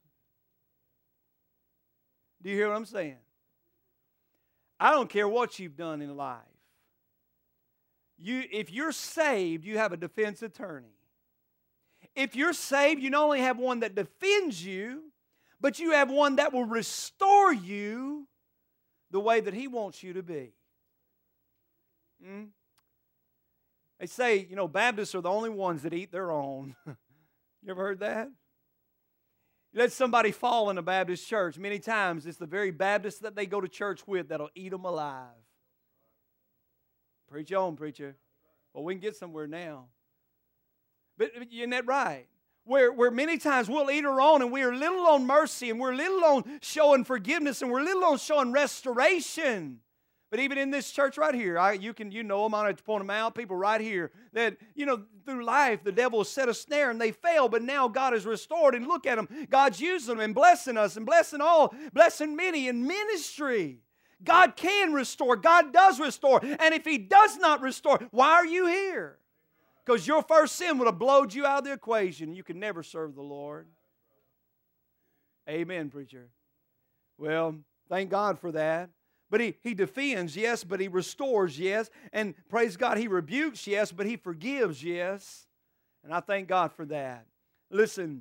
[SPEAKER 1] Do you hear what I'm saying? I don't care what you've done in life. You, if you're saved, you have a defense attorney. If you're saved, you not only have one that defends you, but you have one that will restore you the way that he wants you to be. Hmm? They say, you know, Baptists are the only ones that eat their own. You ever heard that? You let somebody fall in a Baptist church, many times it's the very Baptists that they go to church with that'll eat them alive. Preach on, preacher. Well, we can get somewhere now. But isn't that right? Where, where many times we'll eat our own and we are little on mercy and we're little on showing forgiveness and we're little on showing restoration. But even in this church right here, I, you can you know them, I don't have to point them out, people right here that, you know, through life the devil has set a snare and they fail, but now God has restored, and look at them. God's using them and blessing us and blessing all, blessing many in ministry. God can restore. God does restore. And if he does not restore, why are you here? Because your first sin would have blowed you out of the equation. You can never serve the Lord. Amen, preacher. Well, thank God for that. But he, he defends, yes, but he restores, yes. And praise God, he rebukes, yes, but he forgives, yes. And I thank God for that. Listen,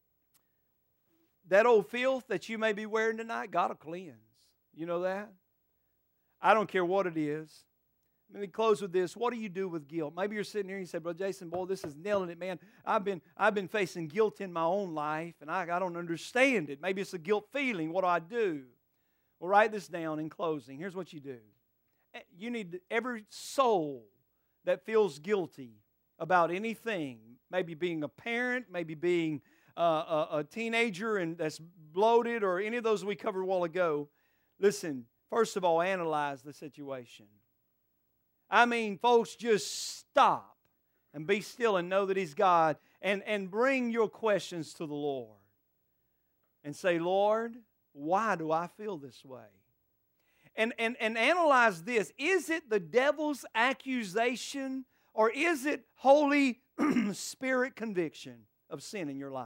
[SPEAKER 1] that old filth that you may be wearing tonight, God will cleanse. You know that? I don't care what it is. Let me close with this. What do you do with guilt? Maybe you're sitting here and you say, Brother Jason, boy, this is nailing it, man. I've been, I've been facing guilt in my own life, and I, I don't understand it. Maybe it's a guilt feeling. What do I do? Well, write this down in closing. Here's what you do. You need every soul that feels guilty about anything, maybe being a parent, maybe being uh, a, a teenager and that's bloated, or any of those we covered a while ago. Listen, first of all, analyze the situation. I mean, folks, just stop and be still and know that he's God, and, and bring your questions to the Lord and say, Lord, why do I feel this way? and, and, and analyze this. Is it the devil's accusation, or is it Holy Spirit conviction of sin in your life?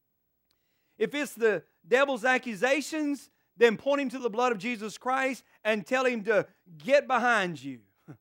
[SPEAKER 1] If it's the devil's accusations, then point him to the blood of Jesus Christ and tell him to get behind you.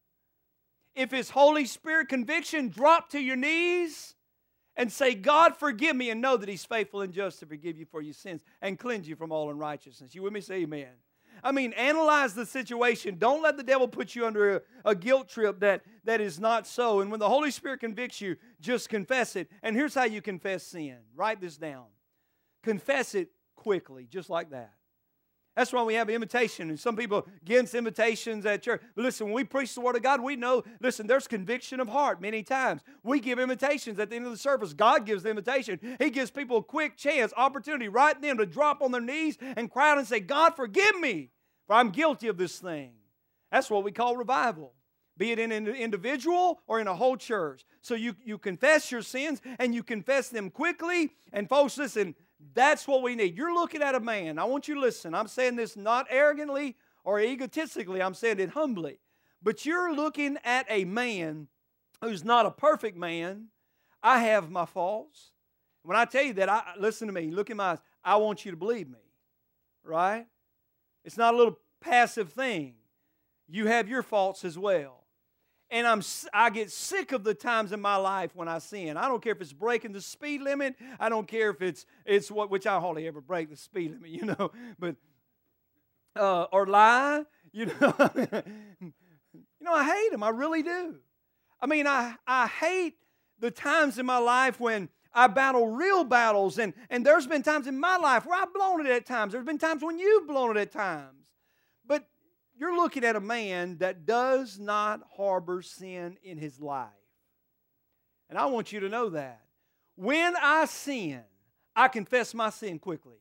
[SPEAKER 1] If it's Holy Spirit conviction, drop to your knees and say, God, forgive me, and know that He's faithful and just to forgive you for your sins and cleanse you from all unrighteousness. You with me? Say amen. I mean, analyze the situation. Don't let the devil put you under a, a guilt trip that, that is not so. And when the Holy Spirit convicts you, just confess it. And here's how you confess sin. Write this down. Confess it quickly, just like that. That's why we have invitation. And some people against invitations at church. But listen, when we preach the Word of God, we know, listen, there's conviction of heart many times. We give invitations at the end of the service. God gives the invitation. He gives people a quick chance, opportunity right then to drop on their knees and cry out and say, God, forgive me, for I'm guilty of this thing. That's what we call revival, be it in an individual or in a whole church. So you, you confess your sins, and you confess them quickly. And folks, listen, that's what we need. You're looking at a man. I want you to listen. I'm saying this not arrogantly or egotistically. I'm saying it humbly. But you're looking at a man who's not a perfect man. I have my faults. When I tell you that, I, listen to me. Look in my eyes. I want you to believe me. Right? It's not a little passive thing. You have your faults as well. And I'm, I get sick of the times in my life when I sin. I don't care if it's breaking the speed limit. I don't care if it's, it's what, which I hardly ever break the speed limit, you know. But, uh, or lie, you know. you know, I hate them. I really do. I mean, I, I hate the times in my life when I battle real battles. And, and there's been times in my life where I've blown it at times. There's been times when you've blown it at times. But you're looking at a man that does not harbor sin in his life. And I want you to know that. When I sin, I confess my sin quickly.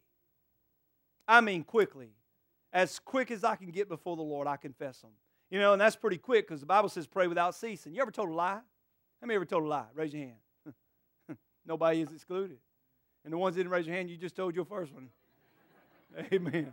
[SPEAKER 1] I mean quickly. As quick as I can get before the Lord, I confess them. You know, and that's pretty quick because the Bible says pray without ceasing. You ever told a lie? How many ever told a lie? Raise your hand. Nobody is excluded. And the ones that didn't raise your hand, you just told your first one. Amen.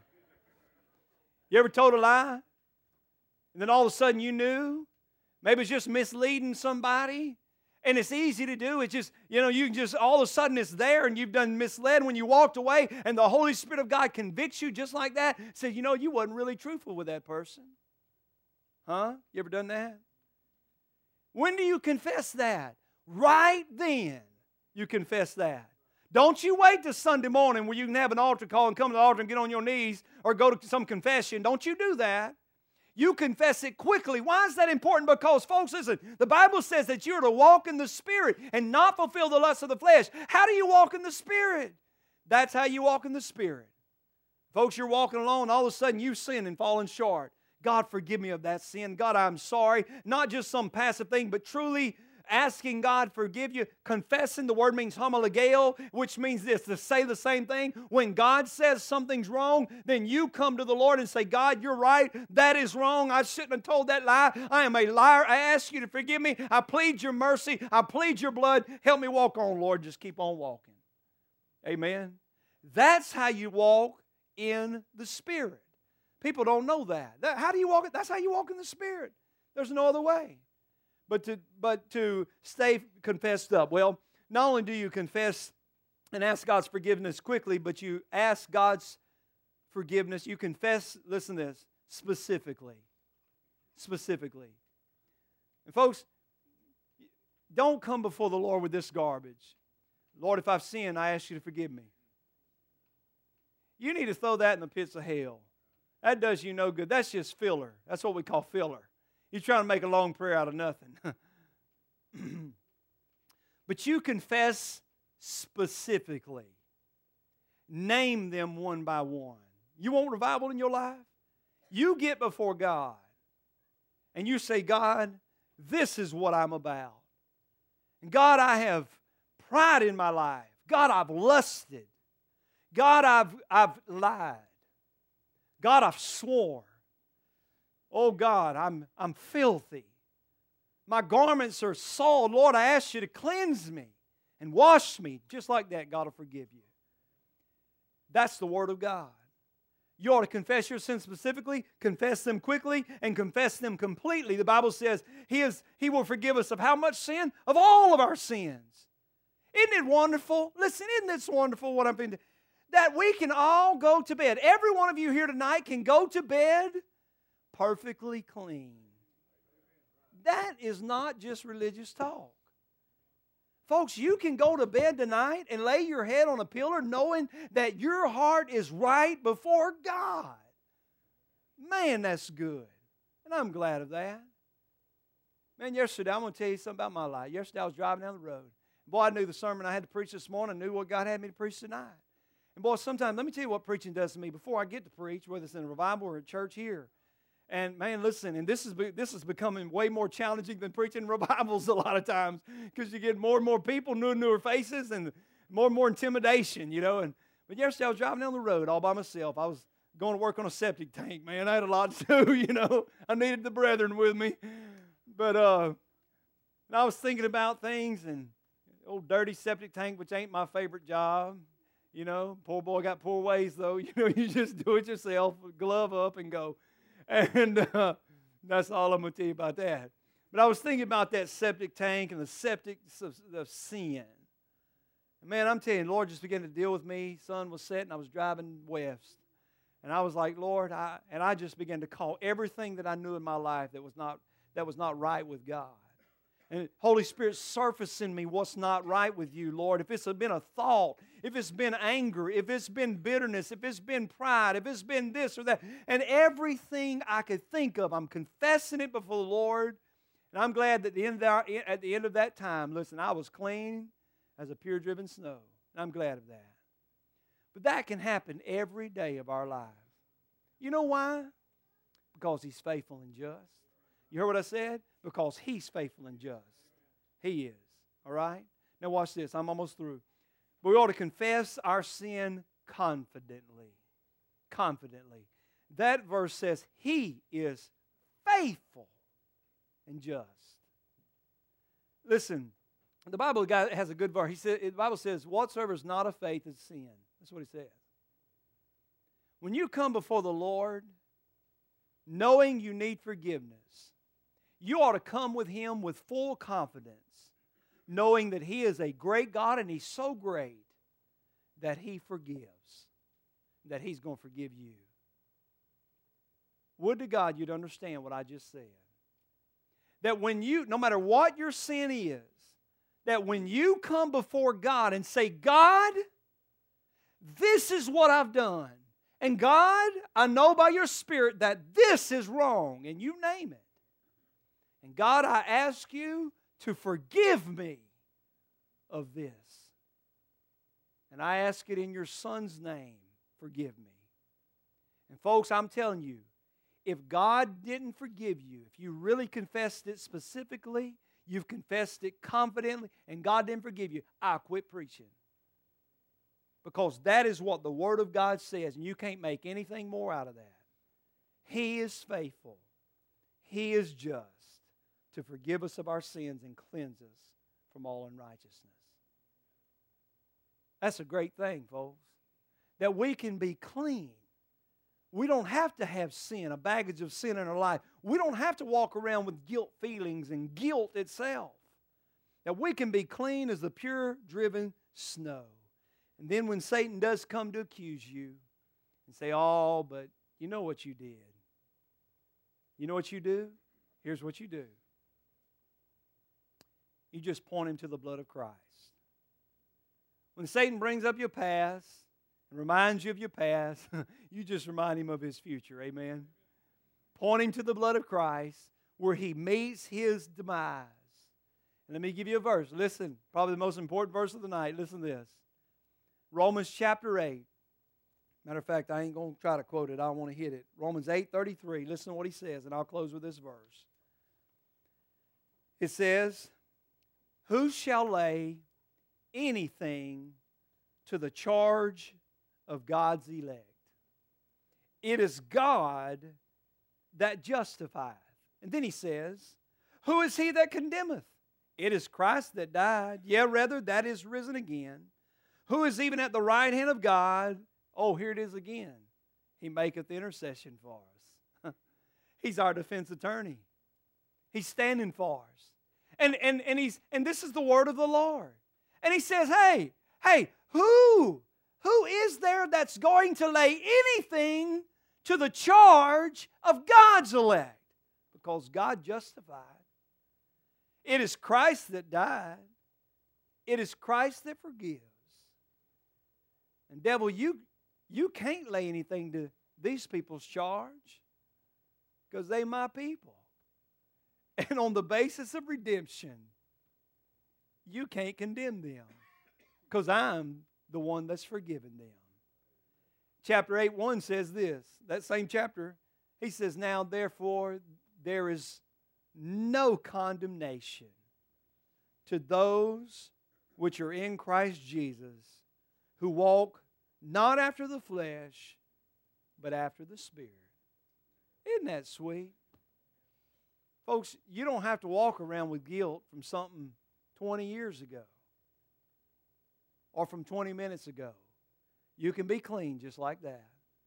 [SPEAKER 1] You ever told a lie? And then all of a sudden you knew? Maybe it's just misleading somebody. And it's easy to do. It's just, you know, you can just, all of a sudden it's there and you've done misled when you walked away and the Holy Spirit of God convicts you just like that. Says, you know, you wasn't really truthful with that person. Huh? You ever done that? When do you confess that? Right then you confess that. Don't you wait till Sunday morning where you can have an altar call and come to the altar and get on your knees or go to some confession. Don't you do that. You confess it quickly. Why is that important? Because, folks, listen, the Bible says that you're to walk in the Spirit and not fulfill the lusts of the flesh. How do you walk in the Spirit? That's how you walk in the Spirit. Folks, you're walking along, and all of a sudden you sin and falling short. God, forgive me of that sin. God, I'm sorry. Not just some passive thing, but truly asking God forgive you. Confessing, the word means homologeo, which means this, to say the same thing. When God says something's wrong, then you come to the Lord and say, God, you're right. That is wrong. I shouldn't have told that lie. I am a liar. I ask you to forgive me. I plead your mercy. I plead your blood. Help me walk on, Lord. Just keep on walking. Amen. That's how you walk in the Spirit. People don't know that. that how do you walk it? That's how you walk in the Spirit. There's no other way. But to, but to stay confessed up. Well, not only do you confess and ask God's forgiveness quickly, but you ask God's forgiveness. You confess, listen to this, specifically. Specifically. And folks, don't come before the Lord with this garbage. Lord, if I've sinned, I ask you to forgive me. You need to throw that in the pits of hell. That does you no good. That's just filler. That's what we call filler. You're trying to make a long prayer out of nothing. But you confess specifically. Name them one by one. You want revival in your life? You get before God and you say, God, this is what I'm about. And God, I have pride in my life. God, I've lusted. God, I've, I've lied. God, I've swore. Oh God, I'm, I'm filthy. My garments are soiled. Lord, I ask you to cleanse me and wash me. Just like that, God will forgive you. That's the Word of God. You ought to confess your sins specifically, confess them quickly, and confess them completely. The Bible says He is He will forgive us of how much sin? Of all of our sins. Isn't it wonderful? Listen, isn't this wonderful what I've been doing? That we can all go to bed. Every one of you here tonight can go to bed perfectly clean. That is not just religious talk. Folks, you can go to bed tonight and lay your head on a pillow knowing that your heart is right before God. Man, that's good. And I'm glad of that. Man, yesterday, I'm going to tell you something about my life. Yesterday, I was driving down the road. Boy, I knew the sermon I had to preach this morning. I knew what God had me to preach tonight. And boy, sometimes, let me tell you what preaching does to me before I get to preach, whether it's in a revival or a church here. And man, listen, and this is this is becoming way more challenging than preaching revivals a lot of times, because you get more and more people, newer and newer faces, and more and more intimidation, you know. And but yesterday I was driving down the road all by myself. I was going to work on a septic tank, man. I had a lot to do, you know. I needed the brethren with me. But uh, and I was thinking about things, and old dirty septic tank, which ain't my favorite job. You know, poor boy got poor ways, though. You know, you just do it yourself, glove up and go. And uh, that's all I'm going to tell you about that. But I was thinking about that septic tank and the septic of, of sin. And man, I'm telling you, the Lord just began to deal with me. Sun was setting. I was driving west. And I was like, Lord, I, and I just began to call everything that I knew in my life that was not, that was not right with God. And Holy Spirit, surface in me what's not right with you, Lord. If it's been a thought, if it's been anger, if it's been bitterness, if it's been pride, if it's been this or that, and everything I could think of, I'm confessing it before the Lord. And I'm glad that at the end of that, at the end of that time, listen, I was clean as a pure driven snow. And I'm glad of that. But that can happen every day of our lives. You know why? Because He's faithful and just. You heard what I said? Because He's faithful and just. He is. All right? Now watch this. I'm almost through. But we ought to confess our sin confidently. Confidently. That verse says He is faithful and just. Listen, the Bible guy has a good verse. He said, the Bible says, whatsoever is not of faith is sin. That's what he says. When you come before the Lord, knowing you need forgiveness, you ought to come with Him with full confidence, knowing that He is a great God and He's so great that He forgives, that He's going to forgive you. Would to God you'd understand what I just said. That when you, no matter what your sin is, that when you come before God and say, God, this is what I've done. And God, I know by your Spirit that this is wrong, and you name it. And God, I ask you to forgive me of this. And I ask it in your Son's name, forgive me. And folks, I'm telling you, if God didn't forgive you, if you really confessed it specifically, you've confessed it confidently, and God didn't forgive you, I'll quit preaching. Because that is what the Word of God says, and you can't make anything more out of that. He is faithful. He is just to forgive us of our sins and cleanse us from all unrighteousness. That's a great thing, folks. That we can be clean. We don't have to have sin, a baggage of sin in our life. We don't have to walk around with guilt feelings and guilt itself. That we can be clean as the pure driven snow. And then when Satan does come to accuse you and say, oh, but you know what you did. You know what you do? Here's what you do. You just point him to the blood of Christ. When Satan brings up your past and reminds you of your past, you just remind him of his future. Amen. Point him to the blood of Christ where he meets his demise. And let me give you a verse. Listen, probably the most important verse of the night. Listen to this. Romans chapter eight. Matter of fact, I ain't going to try to quote it. I want to hit it. Romans eight thirty-three. Listen to what he says, and I'll close with this verse. It says, who shall lay anything to the charge of God's elect? It is God that justifieth. And then he says, who is he that condemneth? It is Christ that died, yea, rather, that is risen again, who is even at the right hand of God. Oh, here it is again. He maketh intercession for us. He's our defense attorney. He's standing for us. And, and, and, he's, and this is the word of the Lord. And he says, hey, hey, who, who is there that's going to lay anything to the charge of God's elect? Because God justified. It is Christ that died. It is Christ that forgives. And devil, you, you can't lay anything to these people's charge because they my people. And on the basis of redemption, you can't condemn them because I'm the one that's forgiven them. Chapter eight one says this, that same chapter, he says, now therefore there is no condemnation to those which are in Christ Jesus, who walk not after the flesh, but after the Spirit. Isn't that sweet? Folks, you don't have to walk around with guilt from something twenty years ago or from twenty minutes ago. You can be clean just like that.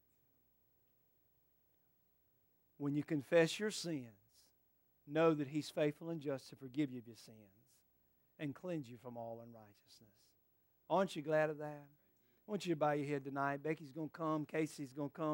[SPEAKER 1] When you confess your sins, know that He's faithful and just to forgive you of your sins and cleanse you from all unrighteousness. Aren't you glad of that? I want you to bow your head tonight. Becky's going to come. Casey's going to come.